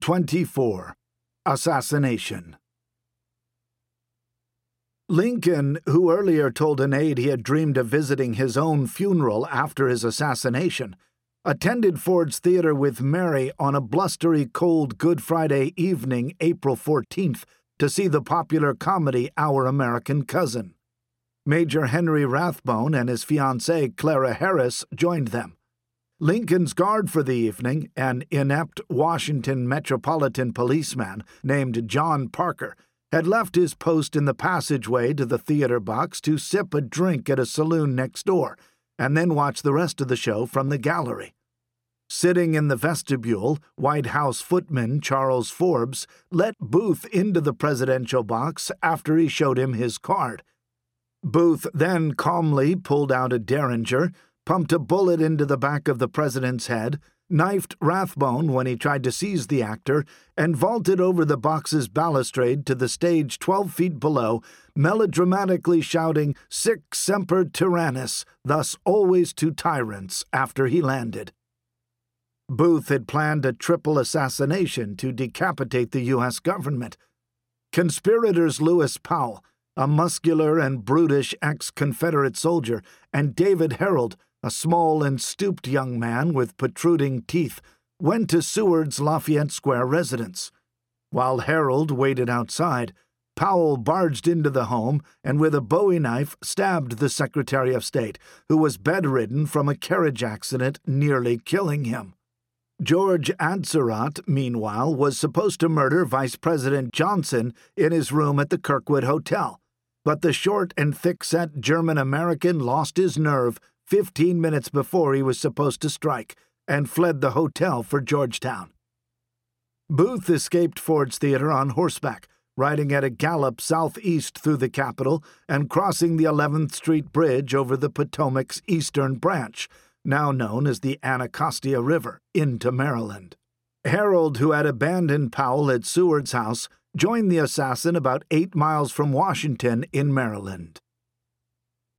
24. Assassination. Lincoln, who earlier told an aide he had dreamed of visiting his own funeral after his assassination, attended Ford's Theater with Mary on a blustery, cold Good Friday evening, April 14th, to see the popular comedy Our American Cousin. Major Henry Rathbone and his fiancée Clara Harris joined them. Lincoln's guard for the evening, an inept Washington metropolitan policeman named John Parker, had left his post in the passageway to the theater box to sip a drink at a saloon next door, and then watch the rest of the show from the gallery. Sitting in the vestibule, White House footman Charles Forbes let Booth into the presidential box after he showed him his card. Booth then calmly pulled out a Derringer, pumped a bullet into the back of the president's head, knifed Rathbone when he tried to seize the actor, and vaulted over the box's balustrade to the stage 12 feet below, melodramatically shouting "Sic semper tyrannis," thus always to tyrants, after he landed. Booth had planned a triple assassination to decapitate the U.S. government. Conspirators Lewis Powell, a muscular and brutish ex-Confederate soldier, and David Herold, a small and stooped young man with protruding teeth, went to Seward's Lafayette Square residence. While Herold waited outside, Powell barged into the home and with a Bowie knife stabbed the Secretary of State, who was bedridden from a carriage accident nearly killing him. George Atzerodt, meanwhile, was supposed to murder Vice President Johnson in his room at the Kirkwood Hotel, but the short and thick-set German-American lost his nerve 15 minutes before he was supposed to strike, and fled the hotel for Georgetown. Booth escaped Ford's Theater on horseback, riding at a gallop southeast through the Capitol and crossing the 11th Street Bridge over the Potomac's eastern branch, now known as the Anacostia River, into Maryland. Herold, who had abandoned Powell at Seward's house, joined the assassin about 8 miles from Washington in Maryland.